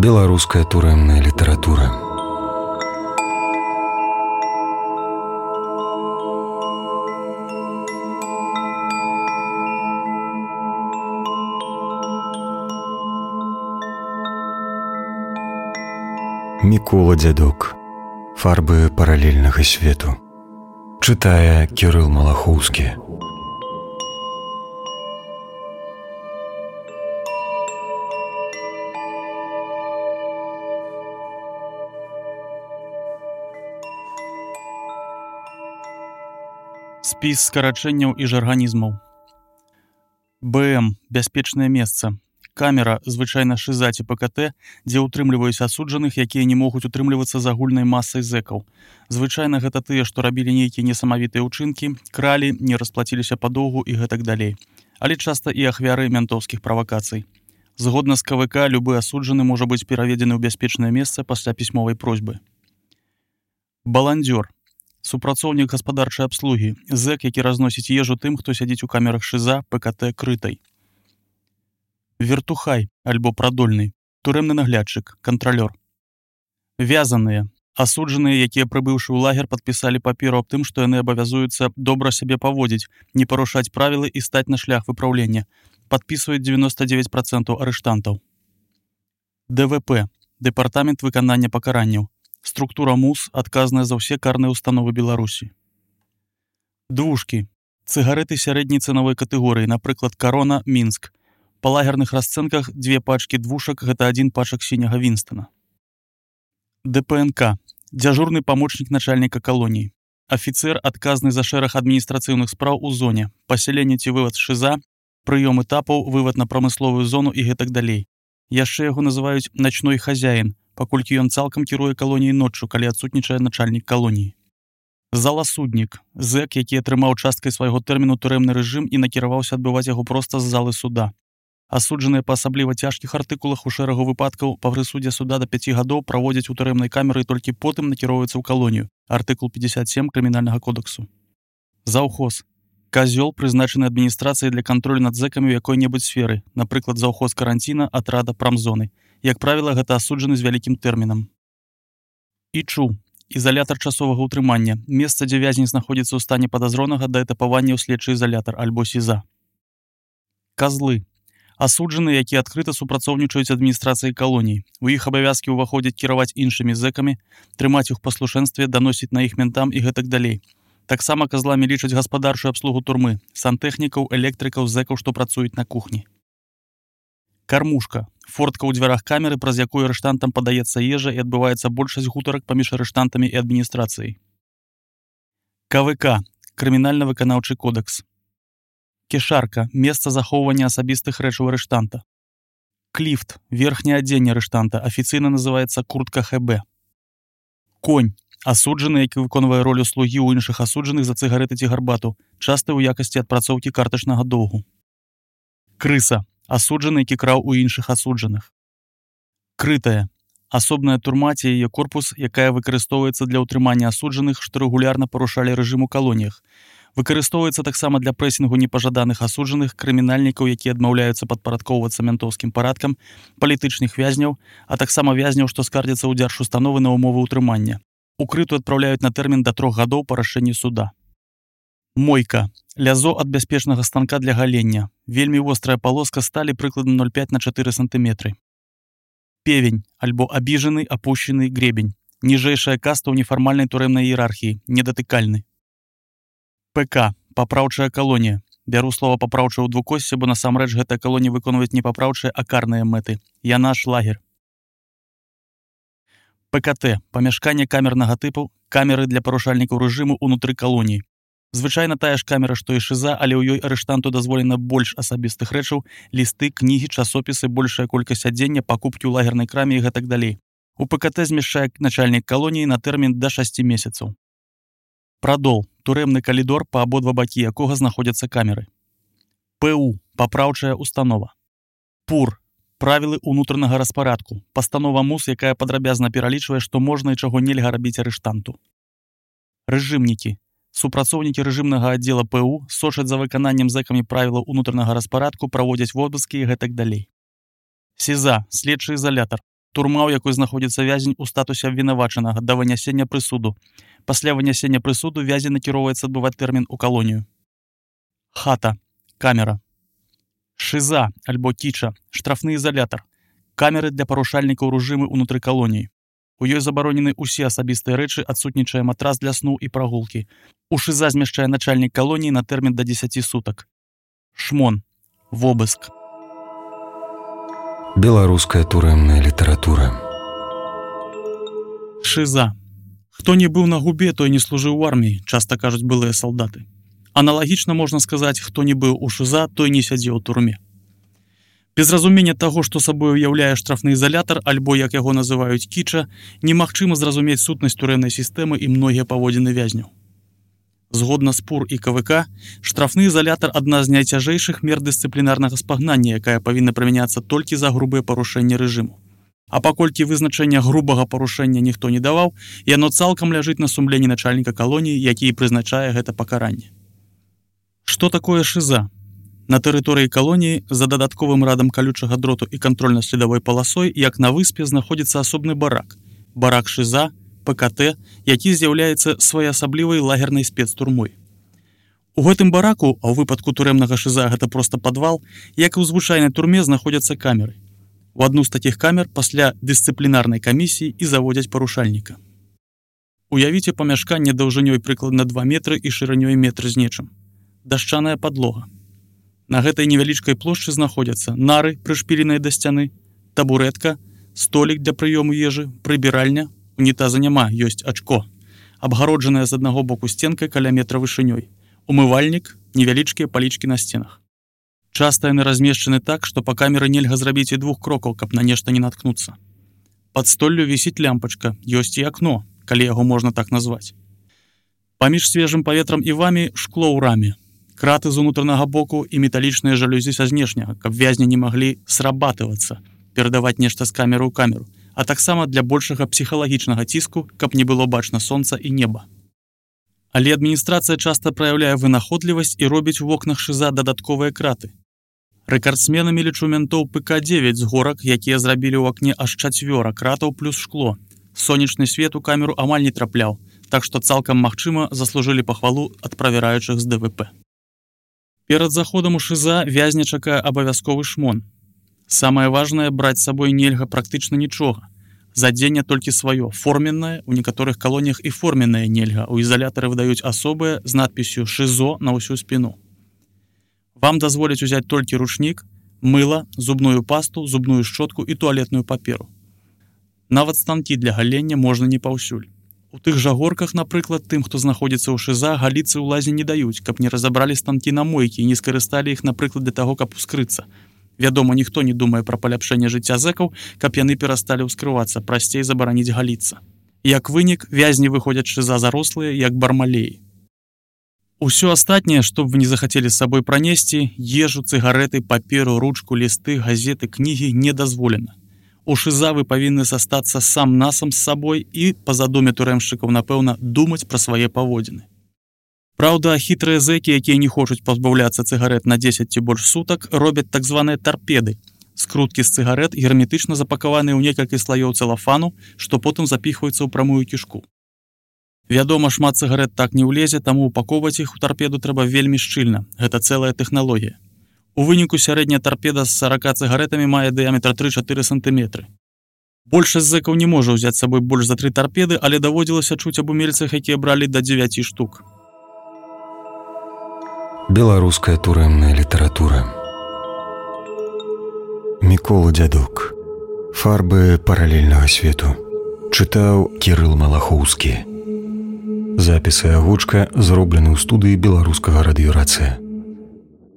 Беларуская турэмная літаратура. Мікола Дзядок. Фарбы паралельнага свету. Чытае Кірыл Малахоўскі. Спіс скарачэнняў і жарганізмаў. БМ – бяспечнае месца. Камера, звычайна шыза ці ПКТ, дзе ўтрымліваюць асуджаных, якія не могуць утрымлівацца з агульнай масай зэкаў. Звычайна гэта тыя, што рабілі нейкія несамавітыя ўчынкі, кралі, не расплаціліся па доўгу і гэтак далей. Але часта і ахвяры мянтоўскіх правакацый. Згодна з КВК, любы асуджаны можа быць пераведзены ў бяспечнае месца пасля пісьмовай просьбы. Баландзёр. Супрацоўнік гаспадарчай абслугі, зэк, які разносіць ежу тым, хто сядзіць у камерах шыза, ПКТ крытай. Вертухай, альбо прадольны, турэмны наглядчык, кантралёр. Вязаныя, асуджаныя, якія, прыбыўшы ў лагер, падпісалі паперу аб тым, што яны абавязуюцца добра сябе паводзіць, не парушаць правілы і стаць на шлях выпраўлення. Падпісваюць 99% арыштантаў. ДВП, дэпартамент выканання пакаранняў. Структура МУС, адказная за ўсе карныя ўстановы Беларусі. Двушкі. Цыгареты сярэдняй цэнавой катэгорыі, напрыклад, Карона, Мінск. Па лагерных расцэнках 2 пачкі двушак – гэта 1 пачак сіняга Вінстона. ДПНК. Дзяжурны памочнік начальніка калоніі. Афіцэр, адказны за шэраг адміністрацыйных спраў у зоне, пасяленне ці вывад з шыза, прыём этапаў, вывад на прамысловую зону і гэтак далей. Яшчэ яго называюць начной хазяін, паколькі ён цалкам кіруе калоніяй ноччу, калі адсутнічае начальнік калоніі. Заласуднік. Зэк, які атрымаў часткай свайго тэрміну турэмны рэжым і накіраваўся адбываць яго проста з залы суда. Асуджаныя па асабліва цяжкіх артыкулах у шэрагу выпадкаў па прысудзе суда да 5 гадоў праводзяць у турэмнай камеры і толькі потым накіроўваюцца ў калонію. Артыкул 57 крымінальнага кодексу. Заўхоз. Казёл, прызначаны адміністрацыяй для кантролю над зэкамі ў якой-небудзь сферы, напрыклад, заўхоз каранціна, атрада, прамзоны. Як правіла, гэта асуджаны з вялікім тэрмінам. ІЧУ. Ізалятар часовага ўтрымання. Месца, дзе вязень знаходзіцца ў стане падазронага да этапавання ў следчы ізалятар альбо СІЗА. Казлы. Асуджаныя, якія адкрыта супрацоўнічаюць адміністрацыяй калоніі. У іх абавязкі ўваходзяць кіраваць іншымі зэкамі, трымаць іх у паслушэнстве, даносіць на іх ментам і гэтак далей. Таксама казламі лічаць гаспадарчую абслугу турмы, сантэхнікаў, электрыкаў, зэкаў, што працуюць на кухні. Кармушка. Фортка ў дзвярах камеры, праз якую арыштантам падаецца ежа і адбываецца большасць гутарак паміж арыштантамі і адміністрацыяй. КВК. Крымінальна-выканаўчы кодекс. Кешарка. Месца захоўвання асабістых рэчаў арыштанта. Кліфт. Верхняе адзенне арыштанта. Афіцыйна называецца куртка ХБ. Конь. Асуджаны, які выконвае ролю слугі ў іншых асуджаных за цыгареты ці гарбату, часта ў якасці адпрацоўкі картачнага доўгу. Крыса. Асуджаны, які краў у іншых асуджаных. Крытая. Асобная турма ці яе корпус, якая выкарыстоўваецца для ўтрымання асуджаных, што рэгулярна парушалі рэжым у калоніях. Выкарыстоўваецца таксама для прэсінгу непажаданых асуджаных, крымінальнікаў, якія адмаўляюцца падпарадкоўвацца мянтоўскім парадкам, палітычных вязняў, а таксама вязняў, што скардзяцца ў дзяржустановы на ўмовы ўтрымання. Укрытую адпраўляюць на тэрмін да 3 гадоў па рашэнні суда. Мойка. Лязо ад бяспечнага станка для галення. Вельмі вострая палоска сталі прыкладна 0,5 на 4 см. Певень, альбо абіжаны, апушчаны гребень. Ніжэйшая каста ў нефармальнай турэмнай іерархіі, недатыкальны. ПК. Папраўчая калонія. Бяру слова папраўчая ў двукосці, бо насамрэч гэтая калонія выконваюць не папраўчыя, а карныя мэты. Яна ж лагер. ПКТ. Памяшканне камернага тыпу, камеры для парушальнікаў рэжыму ўнутры калоніі. Звычайна тая ж камера, што і шыза, але ў ёй арыштанту дазволена больш асабістых рэчаў, лісты, кнігі, часопісы, большая колькасць адзення, пакупкі ў лагернай краме і гэтак далей. У ПКТ змяшчае начальнік калоніі на тэрмін да 6 месяцаў. Прадол. Турэмны калідор, па абодва бакі якога знаходзяцца камеры. ПУ. Папраўчая установа. ПУР. Правілы ўнутранага распарадку. Пастанова МУС, якая падрабязна пералічвае, што можна і чаго нельга рабіць арыштанту. Рэжымнікі. Супрацоўнікі рэжымнага аддзела ПУ сочаць за выкананнем зэкамі правілаў унутранага распарадку, праводзяць вобыскі і гэтак далей. СІЗА. Следчы ізалятар. турма, у якой знаходзіцца вязень у статусе абвінавачанага да вынясення прысуду. Пасля вынясення прысуду вязень накіроўваецца адбываць тэрмін у калонію. Хата, камера. Шыза альбо кіча, штрафны ізалятар, камеры для парушальнікаў рэжыму ўнутры калоніі. У ёй забаронены ўсе асабістыя рэчы, адсутнічае матрас для сну і прагулкі. У шыза змяшчае начальнік калоніі на тэрмін да 10 сутак. Шмон, вобыск. Беларуская турэмная літаратура. Шыза. Хто не быў на губе, той не служыў у арміі, часта кажуць былыя салдаты. Аналагічна можна сказаць, хто не быў у шыза, той не сядзеў у турме. Без разумення таго, што сабой уяўляе штрафны ізалятар, альбо, як яго называюць, кіча, немагчыма зразумець сутнасць турэмнай сістэмы і многія паводзіны вязняў. Згодна з ПУР і КВК, штрафны ізалятар – адна з найцяжэйшых мер дысцыплінарнага спагнання, якая павінна прымяняцца толькі за грубыя парушэнні рэжыму. А паколькі вызначэння грубага парушэння ніхто не даваў, яно цалкам ляжыць на сумленні начальніка калоніі, які і прызначае гэта пакаранне. Што такое шыза? На тэрыторыі калоніі за дадатковым радам калючага дроту і кантрольна-следавой паласой, як на выспе, знаходзіцца асобны барак. Барак шыза, ПКТ, які з'яўляецца своеасаблівай лагернай спецтурмой. У гэтым бараку, а ў выпадку турэмнага шыза гэта проста падвал, як і ў звычайнай турме знаходзяцца камеры. У адну з такіх камер пасля дысцыплінарнай камісіі і заводзяць парушальніка. Уявіце памяшканне даўжынёй прыкладна 2 метры і шырынёй метр з нечым. Дашчаная падлога. На гэтай невялічкай плошчы знаходзяцца нары, прышпіленыя да сцяны, табурэтка, столік для прыёму ежы, прыбіральня, унітаза няма, ёсць ачко, абгароджаная з аднаго боку сценкай каля метра вышынёй, умывальнік, невялічкія палічкі на сценах. Часта яны размешчаны так, што па камеры нельга зрабіць і 2 крокаў, каб на нешта не наткнуцца. Пад столлю вісіць лямпачка, ёсць і акно, калі яго можна так назваць. Паміж свежым паветрам і вамі шкло ў раме, краты з унутранага боку і металічныя жалюзі са знешняга, каб вязні не маглі срабатывацца, перадаваць нешта з камеры ў камеру, а таксама для большага псіхалагічнага ціску, каб не было бачна сонца і неба. Але адміністрацыя часта праяўляе вынаходлівасць і робіць у вокнах шыза дадатковыя краты. Рэкардсменамі лічу ментоў ПК-9 з горак, якія зрабілі ў акне аж 4 кратаў плюс шкло. Сонечны свет у камеру амаль не трапляў, так што цалкам магчыма заслужылі пахвалу ад правяраючых з ДВП. Перад заходам у шыза вязня чакае абавязковы шмон. Самае важнае, браць з сабой нельга практычна нічога. Задзенне толькі сваё, форменнае, у некаторых калоніях і форменнае нельга. У ізалятары выдаюць асобыя з надпісю «ШИЗО» на ўсю спіну. Вам дазволяць узяць толькі ручнік, мыла, зубную пасту, зубную шчотку і туалетную паперу. Нават станкі для галення можна не паўсюль. У тых жа горках, напрыклад, тым, хто знаходзіцца ў шыза, галіцы ў лазні не даюць, каб не разабралі станкі на мойкі і не скарысталі іх, напрыклад, для таго, каб ускрыцца. Вядома, ніхто не думае пра паляпшэнне жыцця зэкаў, каб яны перасталі ўскрывацца, прасцей забараніць галіцца. Як вынік, вязні выходзяць шыза зарослыя, як бармалеі. Усё астатняе, што б вы не захацелі з сабой пранесці, ежу, цыгарэты, паперу, ручку, лісты, газеты, кнігі не дазволена. У шыза вы павінны застацца сам-насам з сабой і, па задуме турэмшчыкаў, напэўна, думаць пра свае паводзіны. Праўда, хітрыя зэкі, якія не хочуць пазбаўляцца цыгарэт на 10 ці больш сутак, робяць так званыя тарпеды. Скруткі з цыгарэт герметычна запакаваныя ў некалькі слаёў цэлафану, што потым запіхваюцца ў прамую кішку. Вядома, шмат цыгарэт так не ўлезе, таму упаковваць іх у тарпеду трэба вельмі шчыльна. Гэта цэлая тэхналогія. У выніку сярэдняя тарпеда з 40 цыгарэтамі мае дыяметр 3-4 сантыметры. Большасць зэкаў не можа ўзяць з сабой больш за 3 тарпеды, але даводзілася чуць аб умельцах, якія бралі да 9 штук. Беларуская турэмная літаратура. Мікола Дзядок. Фарбы паралельнага свету. Чытаў Кірыл Малахоўскі. Запісы агучка зроблены ў студыі беларускага радыёрацыя.